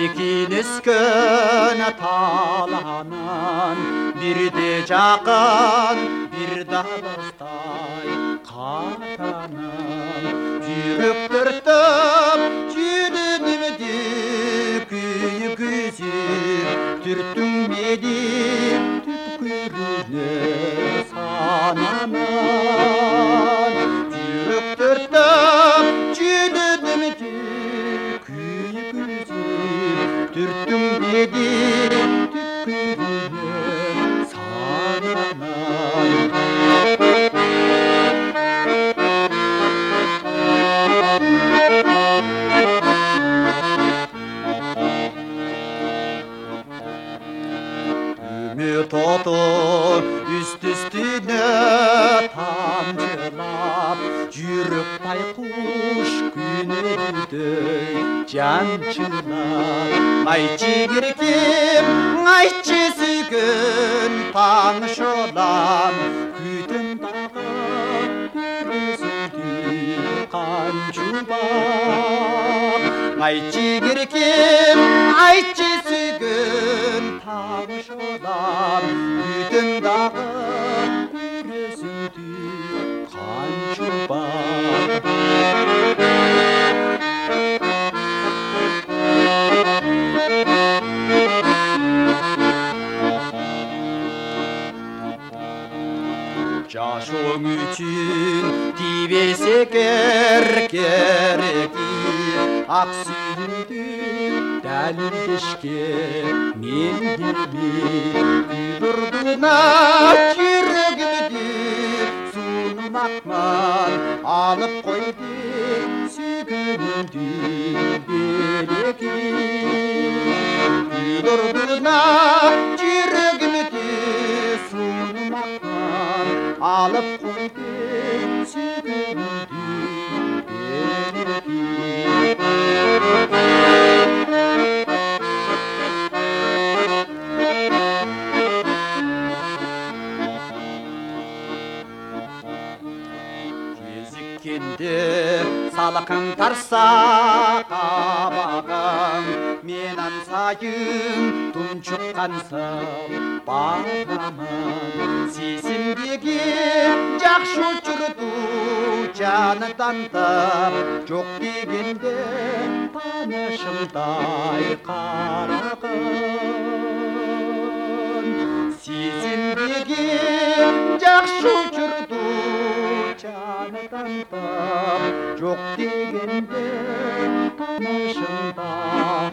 екенескен таланын бірде жақын бірде алыстай қатанын жүрек түртіп жүрегімде күйгізіп түрттің мені түпкіріне сананын жүрек түртіп жүрегімде түрттің мені түпкіріне сананын Ümitotun üst-üstüne tamçılap Yürük baykuş günüdey cançılap Ayçı girkim, ayçı sügün tanışılan Güdün dağı yüzündü kançubak Ayçı girkim, ayçı sügün tanışılan Güdün dağı yüzündü kançubak Yaşın için divese gereki Aksiyindi dəlildeşke men demi Güldürdüna yüreğimdi sunmakman Alıp koydu sügünündü beleki Güldürdüna yüreğimdi sunmakman Alıp koydu sügünündü beleki Кезіккенде салқын тарса қабағың Мен аңсайын тұншыққансың бағамын Сезімдегі жақшы жүрді жаны таңдап Жоқ дегенде танышымдай қарағын Сезімдегі жақшы жүрді жаны таңдап Жоқ дегенде танышымдай